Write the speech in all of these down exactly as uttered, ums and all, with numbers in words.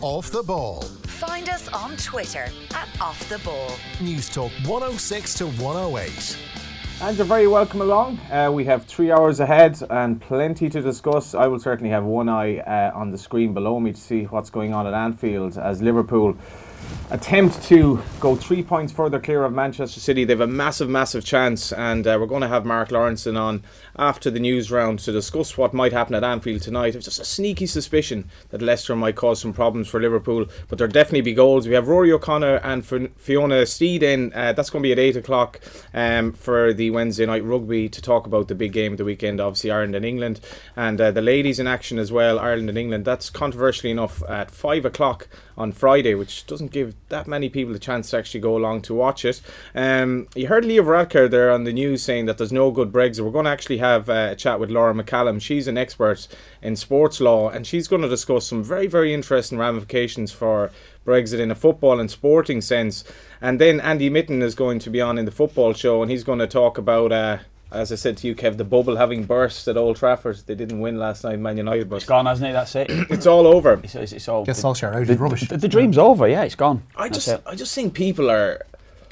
Off the Ball. Find us on Twitter at Off the Ball. News Talk one oh six to one oh eight. And you're very welcome along. Uh, we have three hours ahead and plenty to discuss. I will certainly have one eye uh, on the screen below me to see what's going on at Anfield as Liverpool attempt to go three points further clear of Manchester City. They have a massive, massive chance, and uh, we're going to have Mark Lawrenson on after the news round to discuss what might happen at Anfield tonight. It's just a sneaky suspicion that Leicester might cause some problems for Liverpool, but there'll definitely be goals. We have Rory O'Connor and Fiona Steed in. Uh, that's going to be at eight o'clock um, for the Wednesday night rugby to talk about the big game of the weekend, obviously Ireland and England, and uh, the ladies in action as well, Ireland and England. That's controversially enough at five o'clock on Friday, which doesn't give that many people the chance to actually go along to watch it. Um, you heard Leah Varadkar there on the news saying that there's no good Brexit. We're going to actually have uh, a chat with Laura McCallum. She's an expert in sports law, and she's going to discuss some very, very interesting ramifications for Brexit in a football and sporting sense. And then Andy Mitten is going to be on in the football show, and he's going to talk about uh, as I said to you, Kev, the bubble having burst at Old Trafford. They didn't win last night, Man United, but it's gone, hasn't it? That's it. It's all over. It's, it's, it's all. Get Solskjaer out. The, rubbish. The, the dream's over. Yeah, it's gone. I That's just, it. I just think people are.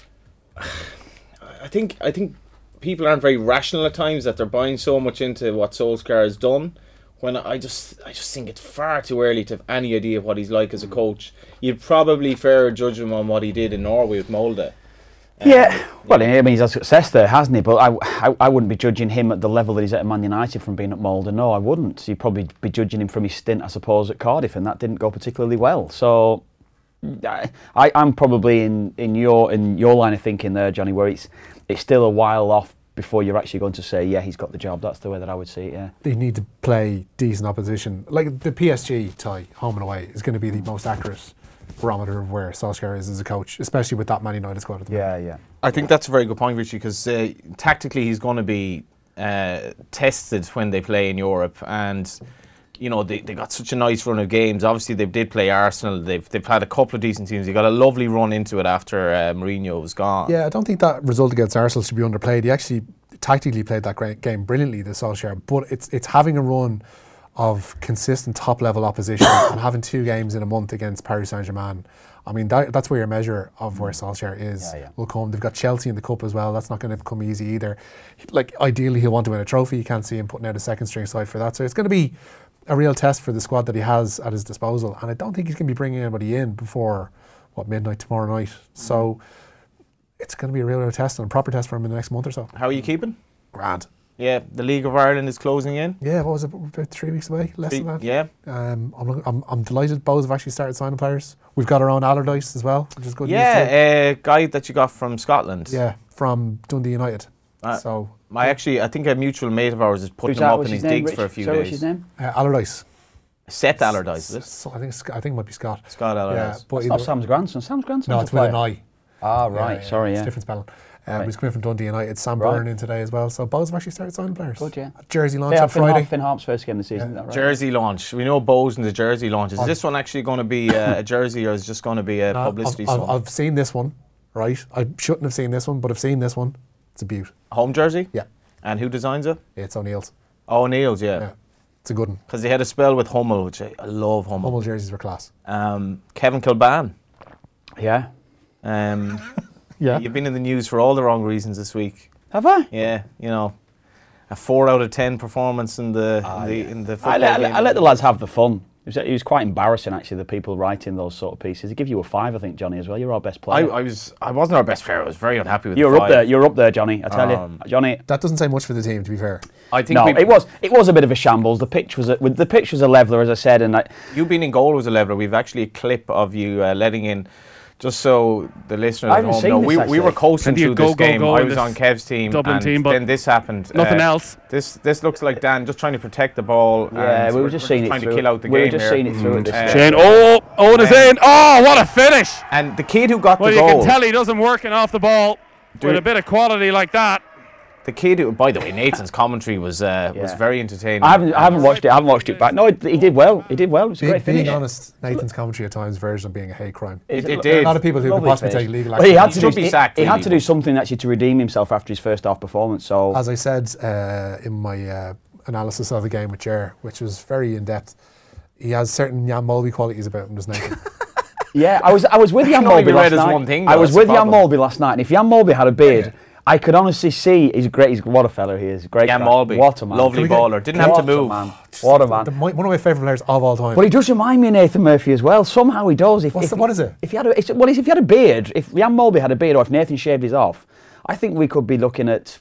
I think, I think people aren't very rational at times that they're buying so much into what Solskjaer has done. When I just, I just think it's far too early to have any idea of what he's like as a coach. You'd probably fair judge him on what he did in Norway with Molde. Yeah, well, I mean, he's had success there, hasn't he? But I, I, I wouldn't be judging him at the level that he's at Man United from being at Molde. No, I wouldn't. You'd probably be judging him from his stint, I suppose, at Cardiff, and that didn't go particularly well. So, I, I'm probably in, in your in your line of thinking there, Johnny, where it's it's still a while off before you're actually going to say, yeah, he's got the job. That's the way that I would see it. Yeah, they need to play decent opposition. Like the P S G tie, home and away, is going to be the most accurate barometer of where Solskjaer is as a coach, especially with that Man United squad at the yeah, moment. Yeah, I think that's a very good point, Richie, because uh, tactically he's going to be uh, tested when they play in Europe, and you know they, they got such a nice run of games. Obviously they did play Arsenal. They've they've had a couple of decent teams. They got a lovely run into it after uh, Mourinho was gone. Yeah, I don't think that result against Arsenal should be underplayed. He actually tactically played that great game brilliantly, the Solskjaer, but it's it's having a run of consistent top-level opposition and having two games in a month against Paris Saint-Germain. I mean, that, that's where your measure of where Solskjaer is yeah, yeah. will come. They've got Chelsea in the Cup as well. That's not going to come easy either. Like, ideally, he'll want to win a trophy. You can't see him putting out a second-string side for that. So it's going to be a real test for the squad that he has at his disposal. And I don't think he's going to be bringing anybody in before, what, midnight tomorrow night. So it's going to be a real, real test and a proper test for him in the next month or so. How are you keeping? Grand. Yeah, the League of Ireland is closing in. Yeah, what was it, about three weeks away? Less three, than that? Yeah. Um, I'm, I'm, I'm delighted Bows have actually started signing players. We've got our own Allardyce as well, which is good news. Yeah, a uh, guy that you got from Scotland. Yeah, from Dundee United. Uh, so I actually, I think a mutual mate of ours is putting him that? up What's in his his name, digs Rich? for a few Sorry, days. what's his name? Uh, Allardyce. Seth Allardyce, is it? So I think it's, I think it might be Scott. Scott Allardyce. Yeah, but It's not Sam's grandson. Sam's grandson. No, it's with an I. Ah, right. Yeah, yeah, Sorry, it's yeah. a different spelling. Um, Right. He's coming from Dundee United. Sam Right. Byrne in today as well. So Bows have actually started signing players. Good, yeah. Jersey launch Yeah, on Finn, Friday. Harp, Finn Harp's first game of the season. Yeah. Is that right? Jersey launch. We know Bowes and the Jersey launch. Is On- this one actually going to be uh, a jersey, or is it just going to be a No, publicity I've, I've, stunt? I've seen this one, right? I shouldn't have seen this one, but I've seen this one. It's a beaut. Home jersey? Yeah. And who designs it? It's O'Neill's. Oh, O'Neill's, yeah. Yeah. It's a good one. Because they had a spell with Hummel, which I, I love Hummel. Hummel jerseys were class. Um, Kevin Kilban. Yeah. Um, Yeah. You've been in the news for all the wrong reasons this week. Have I? Yeah, you know, a four out of ten performance in the in the, in the football I let, I, let, game. I let the lads have the fun. It was, it was quite embarrassing, actually, the people writing those sort of pieces. They give you a five, I think, Johnny, as well. You're our best I, player. I was I wasn't our best player. I was very unhappy with. You're the up five. there. You're up there, Johnny. I tell Um, you, Johnny. That doesn't say much for the team, to be fair. I think No, we, it was it was a bit of a shambles. The pitch was a, with the pitch was a leveler, as I said, and I, you being in goal was a leveler. We've actually a clip of you uh, letting in. Just so the listeners I at haven't home seen know, this, we, we actually. were coaching Can you through go, this go, game. go I in was this on Kev's team, Dublin and team, but then this happened. nothing Uh, else. This this looks like Dan just trying to protect the ball. yeah, and we were we're- just we're seeing it trying through. to kill out the we game were just here. seeing it through at this Uh, stage. Shane, oh, Owen is and- in. Oh, what a finish! And the kid who got Well, the you goal, can tell he doesn't working off the ball with Dude. a bit of quality like that. the kid who, by the way, Nathan's commentary was uh, was Yeah. very entertaining. I haven't I haven't watched it. I haven't watched it back. No, he he did well. He did well. It was a Being, great finish. being honest, Nathan's commentary at times version of being a hate crime. It, It's it a- did. A lot of people who could Lovely possibly finish. take legal Well, action. he had He to should do, be he, sacked, he had really, to do but- something actually to redeem himself after his first half performance. So As I said uh, in my uh, analysis of the game with Ger, which was very in depth, he has certain Jan Molby qualities about him, doesn't he? Yeah, I was I was with Jan can only Molby be last read as night. one thing, I though, was that's with the Jan problem. Molby last night, and if Jan Molby had a beard, I could honestly see he's great. He's what a fella he is. Great. Jan guy. Molby, What a man. lovely Can we get- baller. Didn't have to What a move. man. What a man. The, one of my favourite players of all time. But he does remind me of Nathan Murphy as well. Somehow he does. If, What's if, the- what is it? If he had a, it's, well, if he had a beard, if Jan Molby had a beard, or if Nathan shaved his off, I think we could be looking at,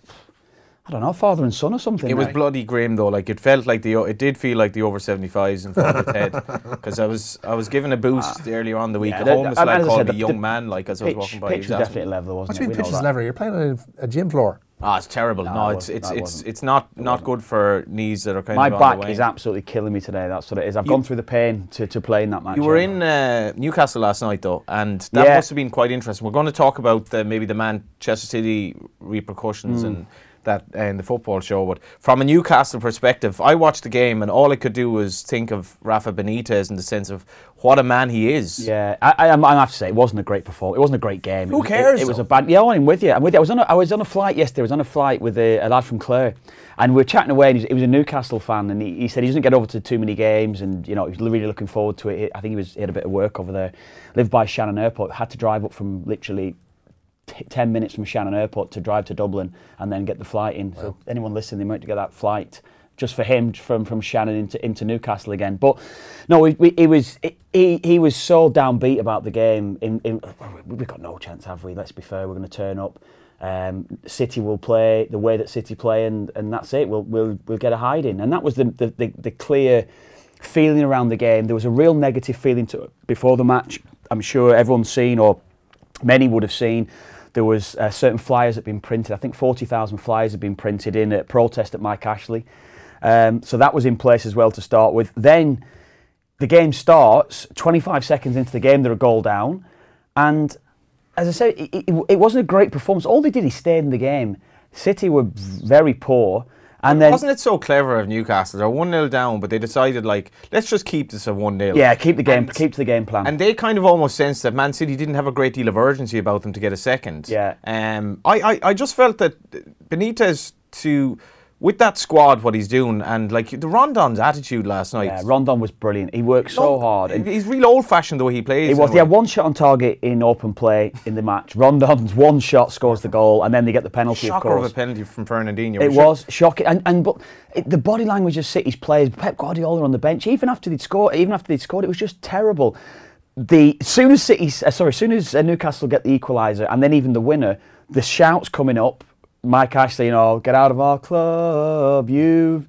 I don't know, father and son or something. It was now. bloody grim though. Like it felt like the it did feel like the over seventy-fives in front of his head because I was I was given a boost earlier on the week. yeah, a the- homeless and lad as I called said, me the- young the man. Like as I was Pitch, walking by, pitch he was was asking definitely me. level, What wasn't do you it? mean We know pitch is that. level? You're playing on a, a gym floor. Ah, it's terrible. No, No, it it's wasn't. it's No, it it's wasn't. it's not It not wasn't. good for knees that are kind My of on back the way. is absolutely killing me today. That's what it is. I've You- gone through the pain to, to play in that match. You were yeah. in uh, Newcastle last night, though, and that Yeah. must have been quite interesting. We're going to talk about the, maybe the Manchester City repercussions and that uh, in the football show. But from a Newcastle perspective, I watched the game, and all I could do was think of Rafa Benitez in the sense of what a man he is. Yeah, I, I, I have to say it wasn't a great performance. It wasn't a great game. Who it was, cares, It, it was though? a bad. Yeah, I'm with you. I'm with you. I was on. A, I was on a flight yesterday. I was on a flight with a, a lad from Clare, and we were chatting away. And he was, he was a Newcastle fan, and he, he said he doesn't get over to too many games, and you know he was really looking forward to it. I think he was he had a bit of work over there. Lived by Shannon Airport. Had to drive up from literally t- ten minutes from Shannon Airport to drive to Dublin, and then get the flight in. So anyone listening, they might get that flight just for him from, from Shannon into into Newcastle again. But no, we, we, he was he he was so downbeat about the game. In, in we've got no chance, have we? Let's be fair. We're going to turn up. Um, City will play the way that City play, and, and that's it. We'll we'll we'll get a hiding, and that was the the, the the clear feeling around the game. There was a real negative feeling to it before the match. I'm sure everyone's seen, or many would have seen. There was uh, certain flyers that had been printed. I think forty thousand flyers had been printed in a protest at Mike Ashley. Um, so that was in place as well to start with. Then the game starts, twenty-five seconds into the game, they're a goal down. And as I said, it, it, it wasn't a great performance. All they did is stayed in the game. City were very poor. And then, Wasn't it so clever of Newcastle? They're one nil down, but they decided, like, let's just keep this at one nil. yeah, keep the game, And- keep to the game plan. And they kind of almost sensed that Man City didn't have a great deal of urgency about them to get a second. Yeah. Um, I, I, I just felt that Benitez, to with that squad, what he's doing, and like the Rondon's attitude last night. yeah, Rondon was brilliant. He worked so hard. And He's real old-fashioned the way he plays. He in was. a He had way. one shot on target in open play in the match. Rondon's one shot scores the goal, and then they get the penalty. Shocker of of course, a penalty from Fernandinho. it We should- was shocking. And and but it, the body language of City's players, Pep Guardiola on the bench, even after they'd scored, even after they'd scored, it was just terrible. The as soon as City, uh, sorry, as soon as uh, Newcastle get the equaliser, and then even the winner, the shouts coming up. Mike Ashley, you know, get out of our club, you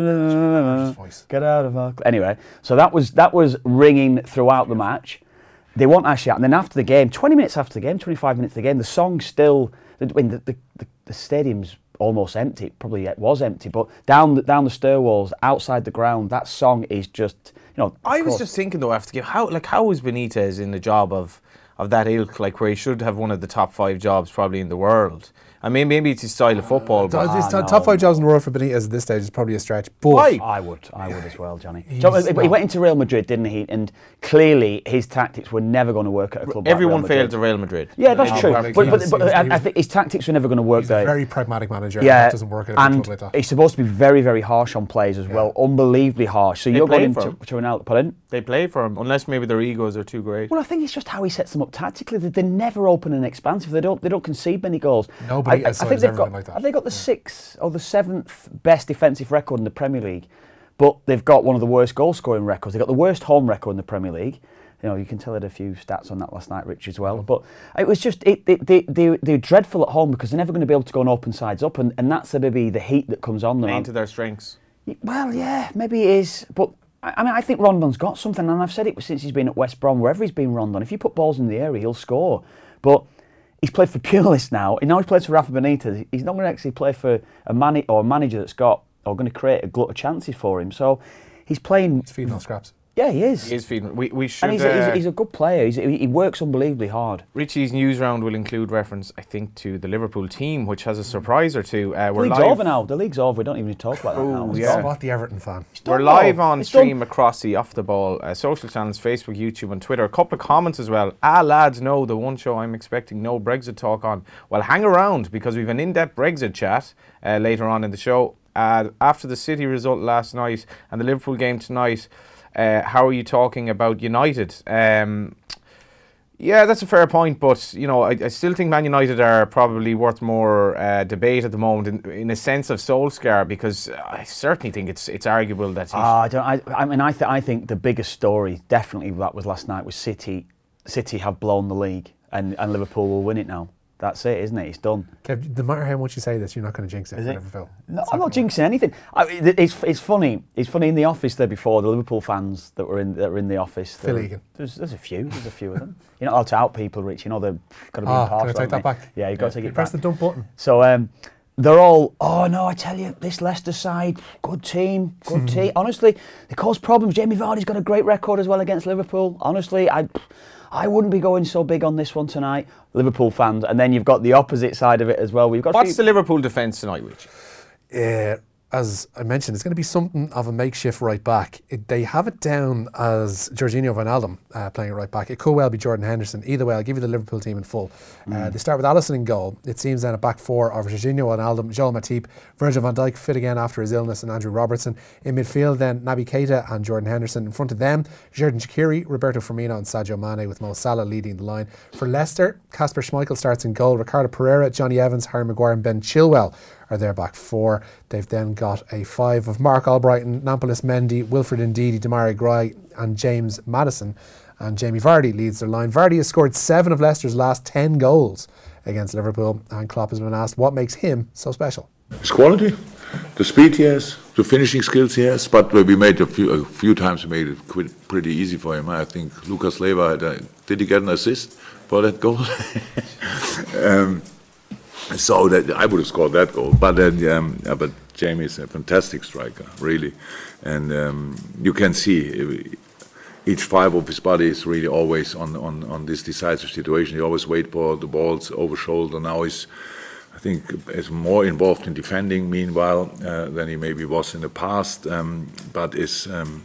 voice. get out of our club. Anyway, so that was that was ringing throughout the match. They want Ashley out, and then after the game, twenty minutes after the game, twenty-five minutes of the game, the song still. I mean, the the, the, the stadium's almost empty. It probably it was empty, but down the, down the stair walls, outside the ground, that song is just, you know. of I was course- just thinking though, after the game, how like how is Benitez in the job of of that ilk, like where he should have one of the top five jobs probably in the world. I mean, maybe it's his style of football, but It's Ah, top no, five jobs in the world for Benitez at this stage is probably a stretch. But Why? I would, I would as well, Johnny. He's So, he not- went into Real Madrid, didn't he? And clearly, his tactics were never going to work at a club. everyone like Real failed Madrid. at Real Madrid. Yeah, that's No, true. but But, he but, was- but he was- I, he I was- think his tactics were never going to work he's a there. very pragmatic manager. and Yeah, that doesn't work at a club and like that. he's supposed to be very, very harsh on players as well. Unbelievably harsh. So you're play going for into him. to an out. Pardon? They play for him, unless maybe their egos are too great. Well, I think it's just how he sets them up tactically. They- They're never open and expansive. They don't. They don't concede many goals. Nobody I, I, outside I think has they've ever got. been like that. Have they got the sixth or the seventh best defensive record in the Premier League? But they've got one of the worst goal scoring records. They've got the worst home record in the Premier League. You know, you can tell I had a few stats on that last night, Rich, as well. But it was just it, it, they they they're dreadful at home because they're never going to be able to go and open sides up, and, and that's maybe the heat that comes on them. Into their strengths. Well, yeah, maybe it is. But I, I mean, I think Rondon's got something, and I've said it since he's been at West Brom. Wherever he's been, Rondon, if you put balls in the area, he'll score. But he's played for Pulis now. Now he's played for Rafa Benitez. He's not going to actually play for a man or a manager that's got or going to create a glut of chances for him. So he's playing. He's feeding on scraps. Yeah, he is. He is feeding. We we should. and he's, a, he's, uh, a, he's a good player. He's, he he works unbelievably hard. Richie's news round will include reference, I think, to the Liverpool team, which has a surprise or two. Uh, The we're league's live. over now. The league's over. We don't even need to talk about that now. Oh, It's yeah. done. Spot the Everton fan. We're done, live though. on It's done. stream across the Off the Ball uh, social channels, Facebook, YouTube and Twitter. A couple of comments as well. Ah, lads, no, the one show I'm expecting no Brexit talk on. Well, hang around because we've an in-depth Brexit chat uh, later on in the show. Uh, after the City result last night and the Liverpool game tonight, uh, how are you talking about United? Um, yeah, that's a fair point, but you know, I, I still think Man United are probably worth more uh, debate at the moment in, in a sense of Solskjaer, because I certainly think it's it's arguable that he. Uh, I don't. I, I mean, I, th- I think the biggest story, definitely that was last night, was City. City have blown the league, and, and Liverpool will win it now. That's it, isn't it? It's done. Kev, no matter how much you say this, you're not going to jinx it Is for it? Liverpool. No, It's I'm not gonna jinxing anything. I, it- it's it's funny. It's funny in the office there before, the Liverpool fans that were in that were in the office. Phil there- Egan. There's there's a few. There's a few of them. You're not allowed to out people, Rich. You know they've got to be Ah, impartial. can I take haven't that they? back? Yeah, you've got to take You it press back. the dump button. So um, they're all, oh no, I tell you, this Leicester side, good team, good team. Honestly, they cause problems. Jamie Vardy's got a great record as well against Liverpool. Honestly, I, I wouldn't be going so big on this one tonight. Liverpool fans, and then you've got the opposite side of it as well. We've got. a What's few- the Liverpool defence tonight, Rich? Uh, as I mentioned, it's going to be something of a makeshift right back. It, they have it down as Jorginho Wijnaldum uh, playing at right back. It could well be Jordan Henderson. Either way, I'll give you the Liverpool team in full. Uh, they start with Alisson in goal. It seems then a back four of Jorginho Wijnaldum, Joel Matip, Virgil van Dijk fit again after his illness, and Andrew Robertson. In midfield then Naby Keita and Jordan Henderson. In front of them, Xherdan Shaqiri, Roberto Firmino and Sadio Mane, with Mo Salah leading the line. For Leicester, Kasper Schmeichel starts in goal. Ricardo Pereira, Johnny Evans, Harry Maguire and Ben Chilwell are their back four. They've then got a five of Mark Albrighton, Nampalys Mendy, Wilfred Ndidi, Demarai Gray and James Maddison. And Jamie Vardy leads their line. Vardy has scored seven of Leicester's last ten goals against Liverpool, and Klopp has been asked what makes him so special. His quality, the speed he has, the finishing skills he has. But we made a few, a few times we made it quite, pretty easy for him. I think Lucas Leiva had a, did he get an assist for that goal? um, so that I would have scored that goal. But then, um, yeah, but Jamie is a fantastic striker, really, and um, you can see each fibre of his body is really always on, on, on this decisive situation. He always wait for the balls over shoulder. Now he's, I think, is more involved in defending. Meanwhile, uh, than he maybe was in the past, um, but is. Um,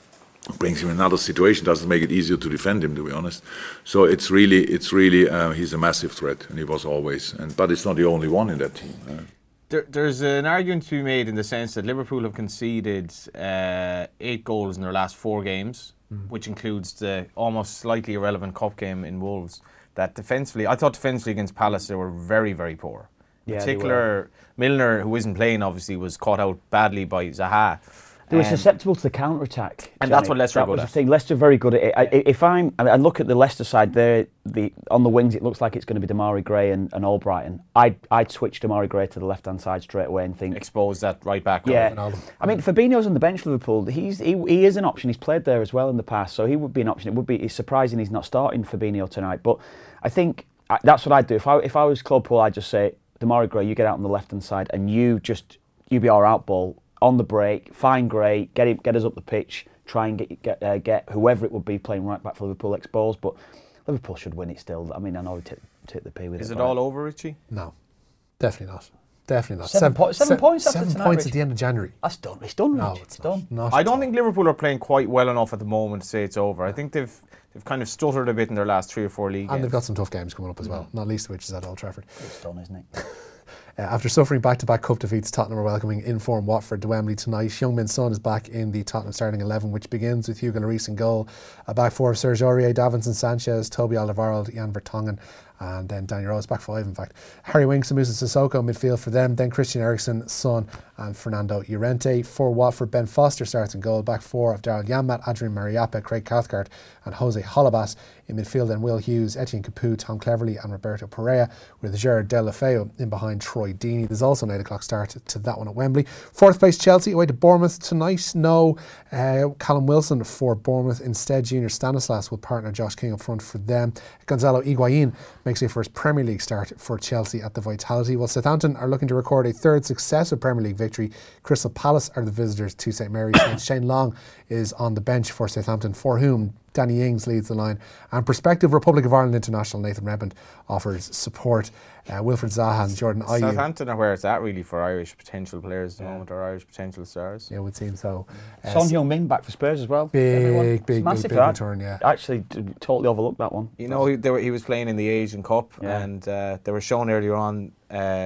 brings him in another situation, doesn't make it easier to defend him, to be honest. So it's really, it's really, uh, he's a massive threat, and he was always. And but it's not the only one in that team. Uh, There, there's an argument to be made in the sense that Liverpool have conceded uh, eight goals in their last four games, mm. which includes the almost slightly irrelevant cup game in Wolves. That defensively, I thought defensively against Palace they were very, very poor. In Yeah, particular, Milner, who isn't playing, obviously was caught out badly by Zaha. They were Um, susceptible to the counter attack, and that's what Leicester are that good was at. the thing. Leicester are very good at it. I, if I'm, I, mean, I look at the Leicester side, there, the on the wings, it looks like it's going to be Demarai Gray and, and Albrighton. I'd I'd switch Demarai Gray to the left hand side straight away and think expose that right back. Yeah, Wijnaldum. I mean Fabinho's on the bench for Liverpool. He's he, he is an option. He's played there as well in the past, so he would be an option. It would be it's surprising he's not starting Fabinho tonight, but I think I, that's what I'd do if I if I was Claude Puel. I'd just say Demarai Gray, you get out on the left hand side and you just you be our out ball. On the break, find Gray, get him, get us up the pitch, try and get get uh, get whoever it would be playing right back for Liverpool exposed. But Liverpool should win it still. I mean, I know we take, take the P with Is it. it but all over, Richie? No, definitely not. Definitely not. Seven po- seven se- points after Seven tonight, points Rich. at the end of January. That's done. It's done. No, Rich. it's, it's not. done. Not I at don't all. think Liverpool are playing quite well enough at the moment to say it's over. I think they've they've kind of stuttered a bit in their last three or four league And games. they've got some tough games coming up as well, not least of which is at Old Trafford. It's done, isn't it? Uh, after suffering back-to-back cup defeats, Tottenham are welcoming in-form Watford to Wembley tonight. Heung-min Son is back in the Tottenham starting eleven, which begins with Hugo Lloris in goal. A back four of Serge Aurier, Davinson Sanchez, Toby Alderweireld, Jan Vertonghen, and then Daniel Rose, back five in fact. Harry Winks and Musa Sissoko midfield for them, then Christian Eriksen, Son and Fernando Llorente. For Watford, Ben Foster starts in goal, back four of Daryl Janmaat, Adrian Mariappa, Craig Cathcart and Jose Holebas. In midfield then Will Hughes, Etienne Capoue, Tom Cleverley and Roberto Pereira, with Gerard Deulofeu in behind Troy Deeney. There's also an eight o'clock start to that one at Wembley. Fourth place Chelsea away to Bournemouth tonight. No uh, Callum Wilson for Bournemouth. Instead, Junior Stanislas will partner Josh King up front for them. Gonzalo Higuain makes a first Premier League start for Chelsea at the Vitality. While Southampton are looking to record a third successive Premier League victory, Crystal Palace are the visitors to St Mary's. And Shane Long is on the bench for Southampton, for whom Danny Ings leads the line, and prospective Republic of Ireland international Nathan Redmond offers support. Uh, Wilfred Zaha and Jordan Ayew. Southampton are where it's at really for Irish potential players at the moment, or Irish potential stars. Yeah, it would seem so. Uh, Son Heung-min back for Spurs as well. Big, Everyone. big, It's big, massive, big that. return, yeah. Actually, t- totally overlooked that one. You know, he, they were, he was playing in the Asian Cup, Yeah. and uh, they were shown earlier on uh,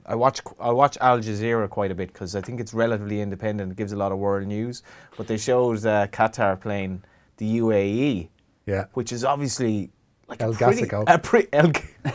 I watch I watch Al Jazeera quite a bit because I think it's relatively independent. It gives a lot of world news. But they showed uh, Qatar playing the U A E, Yeah. which is obviously like El a pretty, Gasico. a pre- El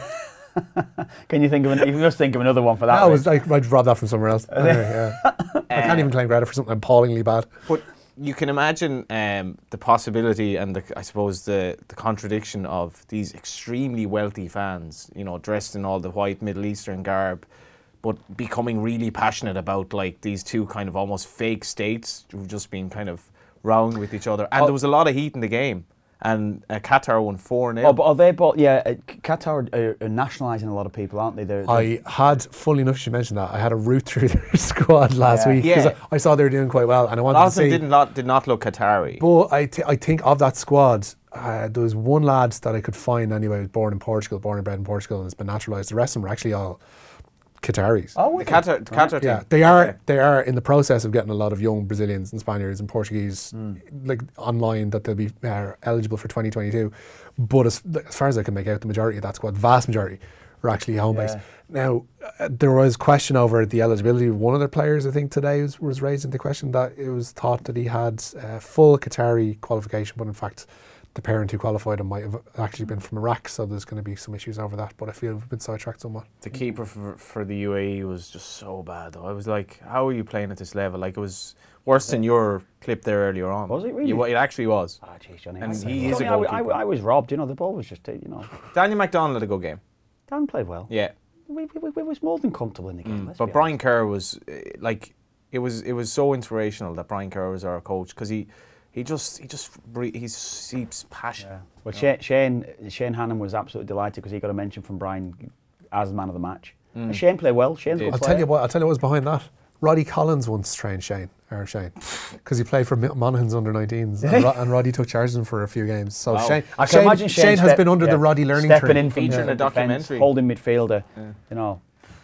Can you think of an, you must think of another one for that? I Rich. was like, I'd rob that from somewhere else. Anyway, yeah. I can't even claim credit for something appallingly bad. But you can imagine um, the possibility and the, I suppose the, the contradiction of these extremely wealthy fans, you know, dressed in all the white Middle Eastern garb, but becoming really passionate about like these two kind of almost fake states who've just been kind of rowing with each other. And Oh. there was a lot of heat in the game. And uh, Qatar won four nil. Oh, but are they both? Yeah, uh, Qatar are, are nationalising a lot of people, aren't they? They're, they're, I had, funnily enough, you mentioned that, I had a route through their squad last Yeah. week because Yeah. I, I saw they were doing quite well and I a wanted lot to of them see. did not, did not look Qatari. But I, th- I think of that squad, uh, there was one lad that I could find anyway, who was born in Portugal, born and bred in Portugal and has been naturalised. The rest of them are actually all Qataris. oh, The Qatar, the Qatar team. Yeah, they are. They are in the process of getting a lot of young Brazilians and Spaniards and Portuguese, like online, that they'll be uh, eligible for twenty twenty-two. But as, as far as I can make out, the majority of that squad, vast majority, are actually home based. Yeah. Now, uh, there was question over the eligibility of one of their players. I think today was, was raised in the question that it was thought that he had uh, full Qatari qualification, but in fact, the parent who qualified him might have actually been from Iraq. So there's going to be some issues over that. But I feel we've been sidetracked somewhat. The keeper for, for the U A E was just so bad, though. I was like, how are you playing at this level? Like, it was worse than your clip there earlier on. Was it really? You- it actually was. Oh, jeez, Johnny. And I- he is a Johnny, I, I, goalkeeper. I was robbed. You know, the ball was just, uh, you know, Daniel McDonald had a good game. Dan played well. Yeah. We, we, we was more than comfortable in the game. let's But be Brian Kerr was, uh, like, it was it was so inspirational that Brian Kerr was our coach because he, he just, he just, bre- he seeps passion. Yeah. Well, Shane, Shane Shane Hannon was absolutely delighted because he got a mention from Brian as the man of the match. And Shane played well. Shane's a good I'll player. tell you what. I'll tell you what was behind that. Roddy Collins once trained Shane, or Shane, because he played for Mi- Monaghan's under nineteens, and, Ro- and Roddy took charge of him for a few games. So Wow. Shane, I can Shane, imagine Shane, Shane has step- been under yeah, the Roddy learning stepping tree. in from Featured in the a defence, documentary. holding midfielder. You know,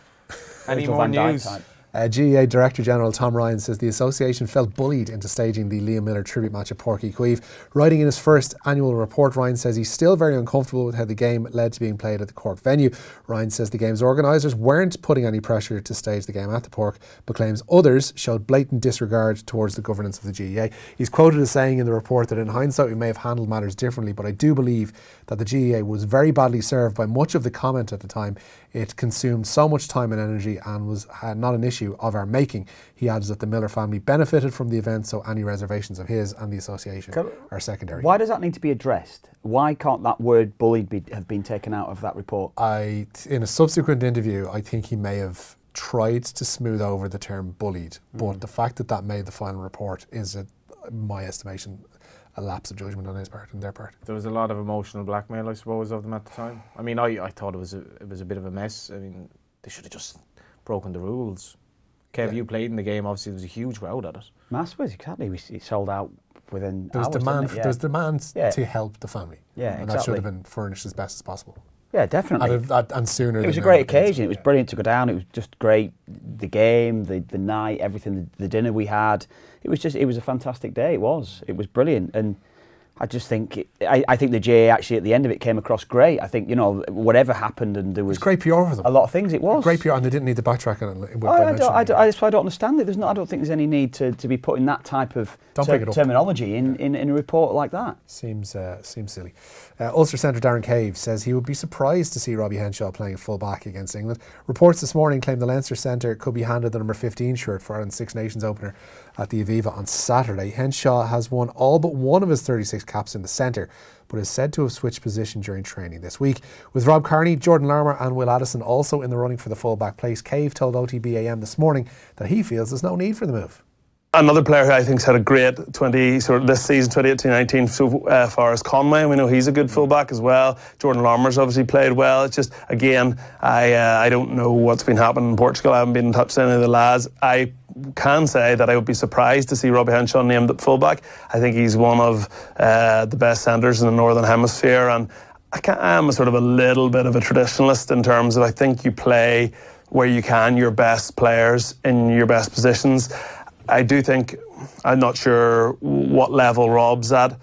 Any Virgil more van Dijk news? type. Uh, G E A Director General Tom Ryan says the association felt bullied into staging the Liam Miller tribute match at Páirc Uí Chaoimh. Writing in his first annual report, Ryan says he's still very uncomfortable with how the game led to being played at the Cork venue. Ryan says the game's organisers weren't putting any pressure to stage the game at the Páirc, but claims others showed blatant disregard towards the governance of the G E A. He's quoted as saying in the report that in hindsight we may have handled matters differently, but I do believe that the G E A was very badly served by much of the comment at the time. It consumed so much time and energy and was uh, not an issue of our making. He adds that the Miller family benefited from the event, so any reservations of his and the association Can- are secondary. Why does that need to be addressed? Why can't that word bullied be, have been taken out of that report? I, in a subsequent interview, I think he may have tried to smooth over the term bullied, but the fact that that made the final report is, a, my estimation, a lapse of judgment on his part and their part. There was a lot of emotional blackmail, I suppose, of them at the time. I mean, I, I thought it was a, it was a bit of a mess. I mean, they should have just broken the rules. Kev, Yeah. you played in the game. Obviously, there was a huge crowd at it. Massively, exactly. We, it sold out within There was hours, didn't demand. it? Yeah. There was demand Yeah. to help the family. Yeah, and that should have exactly. been furnished as best as possible. Yeah, definitely. And, and, and sooner. It was a than great ever. occasion. It was brilliant to go down. It was just great. The game, the, the night, everything, the, the dinner we had. It was just, it was a fantastic day. It was. It was brilliant. And I just think, it, I, I think the J A actually at the end of it came across great. I think, you know, whatever happened and there It was, was great P R for them. a lot of things, it was. Great P R, and they didn't need to backtrack on it. by I, I, don't, mentioning I, it. don't, I, that's why I don't understand it. There's not, I don't think there's any need to, to be putting that type of Don't ter- pick it up. terminology in, in, in a report like that. Seems uh, seems silly. Uh, Ulster centre Darren Cave says he would be surprised to see Robbie Henshaw playing full back against England. Reports this morning claim the Leinster centre could be handed the number fifteen shirt for Ireland's Six Nations opener at the Aviva on Saturday. Henshaw has won all but one of his thirty-six caps in the centre, but is said to have switched position during training this week. With Rob Kearney, Jordan Larmour and Will Addison also in the running for the full back place, Cave told O T B A M this morning that he feels there's no need for the move. Another player who I think's had a great twenty sort of this season, twenty eighteen nineteen so uh, far is Conway. We know he's a good fullback as well. Jordan Larmour's obviously played well. It's just, again, I uh, I don't know what's been happening in Portugal. I haven't been in touch with any of the lads. I can say that I would be surprised to see Robbie Henshaw named at fullback. I think he's one of uh, the best centres in the Northern Hemisphere, and I, can, I am a sort of a little bit of a traditionalist in terms of I think you play where you can your best players in your best positions. I do think, I'm not sure what level Rob's at.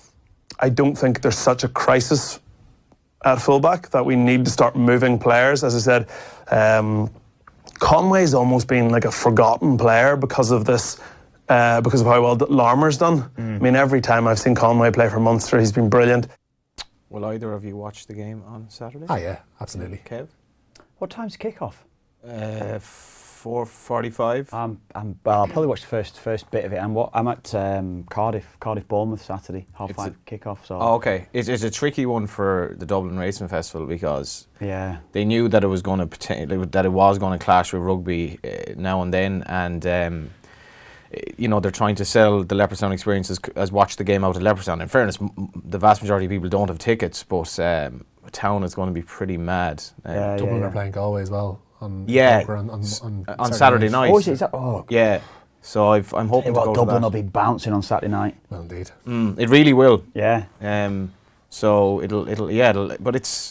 I don't think there's such a crisis at fullback that we need to start moving players. As I said, um, Conway's almost been like a forgotten player because of this, uh, because of how well Larmer's done. Mm. I mean, every time I've seen Conway play for Munster, he's been brilliant. Will either of you watch the game on Saturday? Ah, yeah, absolutely. Kev? What time's kick-off? Uh, four forty-five. Um, I'm, well, I'll probably watch the first first bit of it. I'm, what, I'm at um, Cardiff, Cardiff Bournemouth Saturday, half It's five kick-off. So. Oh, okay. It's, it's a tricky one for the Dublin Racing Festival because yeah. they knew that it was going to that it was going to clash with rugby uh, now and then, and um, you know they're trying to sell the Leopardstown experience as, as watch the game out at Leopardstown. In fairness, m- the vast majority of people don't have tickets, but um, town is going to be pretty mad. Uh, yeah, Dublin yeah, yeah. are playing Galway as well. On yeah, on, on, on, on Saturday night. Oh, is, it, is that? Oh, yeah. So I've, I'm hoping what, to go Dublin to that. will be bouncing on Saturday night. Well, indeed. Mm, it really will. Yeah. Um. So it'll, it'll, yeah, it'll, but it's,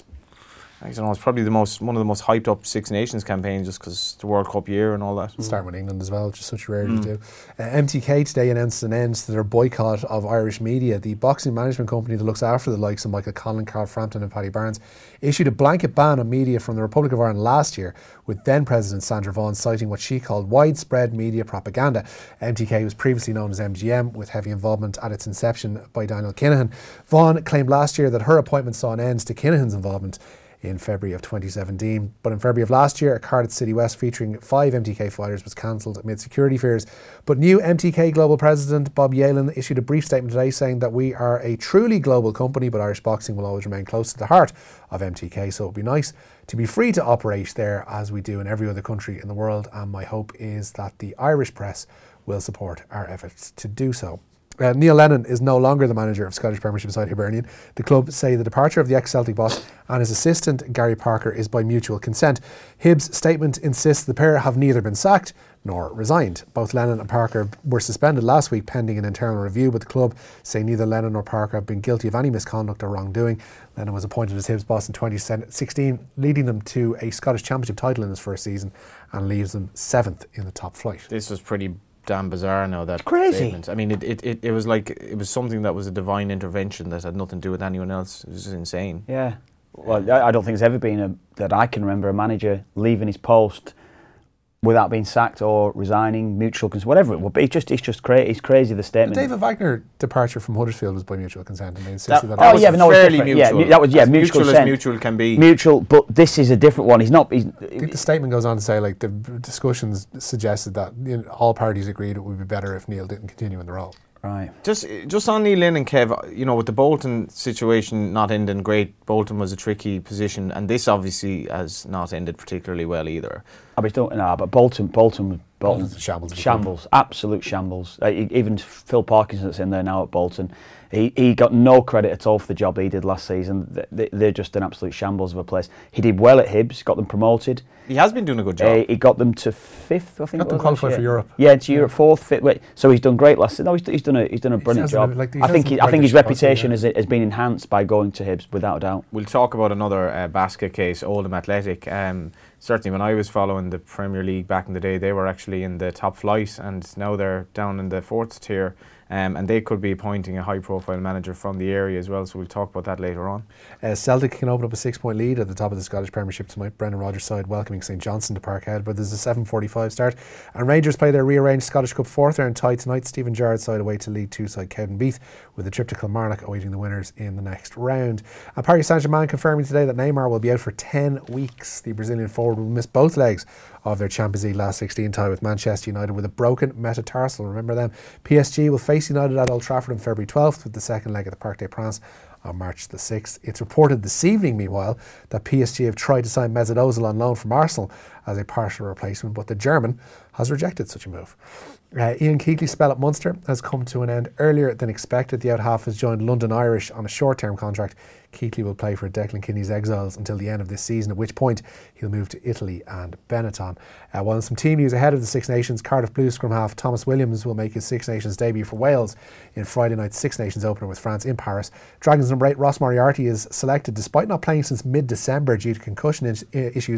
I don't know, it's probably the most, one of the most hyped up Six Nations campaigns just because it's the World Cup year and all that. Mm. Starting with England as well, just such rarity Mm. to do. Uh, M T K today announced an end to their boycott of Irish media. The boxing management company that looks after the likes of Michael Conlon, Carl Frampton and Paddy Barnes issued a blanket ban on media from the Republic of Ireland last year, with then President Sandra Vaughan citing what she called widespread media propaganda. M T K was previously known as M G M, with heavy involvement at its inception by Daniel Kinahan. Vaughan claimed last year that her appointment saw an end to Kinahan's involvement in February of twenty seventeen. But in February of last year, a card at City West featuring five M T K fighters was cancelled amid security fears. But new M T K Global President Bob Yalen issued a brief statement today saying that we are a truly global company, but Irish boxing will always remain close to the heart of M T K. So it would be nice to be free to operate there as we do in every other country in the world. And my hope is that the Irish press will support our efforts to do so. Uh, Neil Lennon is no longer the manager of Scottish Premiership side Hibernian. The club say the departure of the ex-Celtic boss and his assistant Gary Parker is by mutual consent. Hibs' statement insists the pair have neither been sacked nor resigned. Both Lennon and Parker were suspended last week pending an internal review, but the club say neither Lennon nor Parker have been guilty of any misconduct or wrongdoing. Lennon was appointed as Hibs boss in twenty sixteen, leading them to a Scottish Championship title in his first season and leaves them seventh in the top flight. This was pretty damn bizarre now, that crazy statement. I mean, it, it, it, it was like it was something that was a divine intervention that had nothing to do with anyone else. It was just insane. Yeah. Well, I, I don't think there's ever been a, that I can remember, a manager leaving his post without being sacked or resigning, mutual consent, whatever it would be. It's just, it's just crazy. It's crazy, the statement. The David Wagner departure from Huddersfield was by mutual consent. And they That, insisted that, that that was oh yeah, but no, fairly it's mutual. Yeah, that was yeah, as mutual, mutual consent. as mutual can be. Mutual, but this is a different one. He's not. He's, I think the statement goes on to say, like, the discussions suggested that, you know, all parties agreed it would be better if Neil didn't continue in the role. Right. Just just on Neil Lynn and Kev, you know, with the Bolton situation not ending great, Bolton was a tricky position, and this obviously has not ended particularly well either. I was don't know, but Bolton, Bolton, Bolton, Bolton's a shambles. shambles, absolute shambles. Uh, even Phil Parkinson that's in there now at Bolton, he he got no credit at all for the job he did last season. They, they're just an absolute shambles of a place. He did well at Hibs, got them promoted. He has been doing a good job. Uh, he got them to fifth, I think. Got them it was qualified last for year. Europe. Yeah, into Europe, fourth, fifth. Wait, so he's done great last season. No, he's, he's done a he's done a brilliant hasn't job. been- like, he I think hasn't he, I think his registered possibly, reputation yeah. has has been enhanced by going to Hibs, without a doubt. We'll talk about another uh, basket case, Oldham Athletic. Um, certainly when I was following the Premier League back in the day, they were actually in the top flight, and now they're down in the fourth tier. Um, and they could be appointing a high-profile manager from the area as well, so we'll talk about that later on. Uh, Celtic can open up a six-point lead at the top of the Scottish Premiership tonight. Brendan Rodgers' side welcoming St Johnstone to Parkhead, but there's a seven forty-five start. And Rangers play their rearranged Scottish Cup fourth round tie tonight. Stephen Gerrard's side away to League Two side Cowdenbeath, with a trip to Kilmarnock awaiting the winners in the next round. And Paris Saint-Germain confirming today that Neymar will be out for ten weeks. The Brazilian forward will miss both legs of their Champions League last sixteen tie with Manchester United with a broken metatarsal. Remember them. P S G will face United at Old Trafford on February twelfth, with the second leg at the Parc des Princes on March the sixth. It's reported this evening, meanwhile, that P S G have tried to sign Mesut Ozil on loan from Arsenal as a partial replacement, but the German has rejected such a move. Uh, Ian Keatley's spell at Munster has come to an end earlier than expected. The out-half has joined London Irish on a short-term contract. Keatley will play for Declan Kinney's Exiles until the end of this season, at which point he'll move to Italy and Benetton. Uh, while in some team news ahead of the Six Nations, Cardiff Blues scrum half Thomas Williams will make his Six Nations debut for Wales in Friday night's Six Nations opener with France in Paris. Dragons number eight Ross Moriarty is selected despite not playing since mid-December due to concussion is- issues.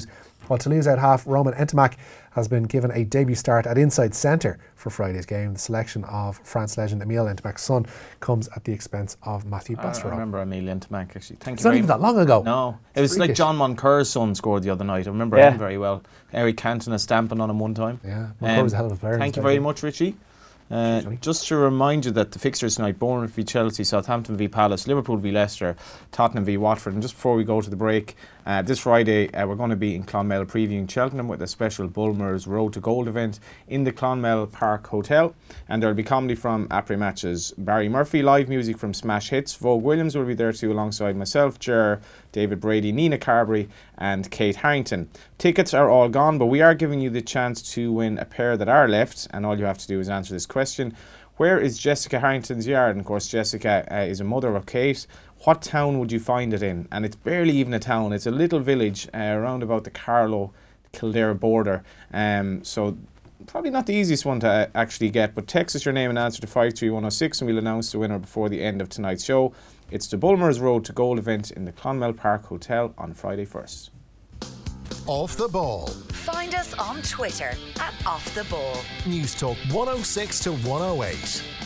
While Toulouse out half, Roman Ntamack has been given a debut start at inside centre for Friday's game. The selection of France legend Emile Ntamack's son comes at the expense of Matthew I Bassero. remember Emile Ntamack actually. Thank It's you not very even much. that long ago. No, it It's was like freakish. John Moncur's son scored the other night. I remember Yeah. him very well. Eric Cantona stamping on him one time. Yeah, Moncur was a hell of a player in Thank his you day, very yeah. much, Richie. Uh, just to remind you that the fixtures tonight: Bournemouth v Chelsea, Southampton v Palace, Liverpool v Leicester, Tottenham v Watford. And just before we go to the break, uh, this Friday uh, we're going to be in Clonmel previewing Cheltenham with a special Bulmers Road to Gold event in the Clonmel Park Hotel. And there will be comedy from après matches. Barry Murphy, live music from Smash Hits. Vogue Williams will be there too, alongside myself, Ger, David Brady, Nina Carberry and Kate Harrington. Tickets are all gone, but we are giving you the chance to win a pair that are left, and all you have to do is answer this question. Where is Jessica Harrington's yard? And of course Jessica uh, is a mother of Kate. What town would you find it in? And it's barely even a town. It's a little village uh, around about the Carlow Kildare border. Um, so probably not the easiest one to uh, actually get, but text us your name and answer to five three one oh six and we'll announce the winner before the end of tonight's show. It's the Bulmers Road to Gold event in the Clonmel Park Hotel on Friday first. Off the Ball. Find us on Twitter at Off The Ball. News Talk one oh six to one oh eight.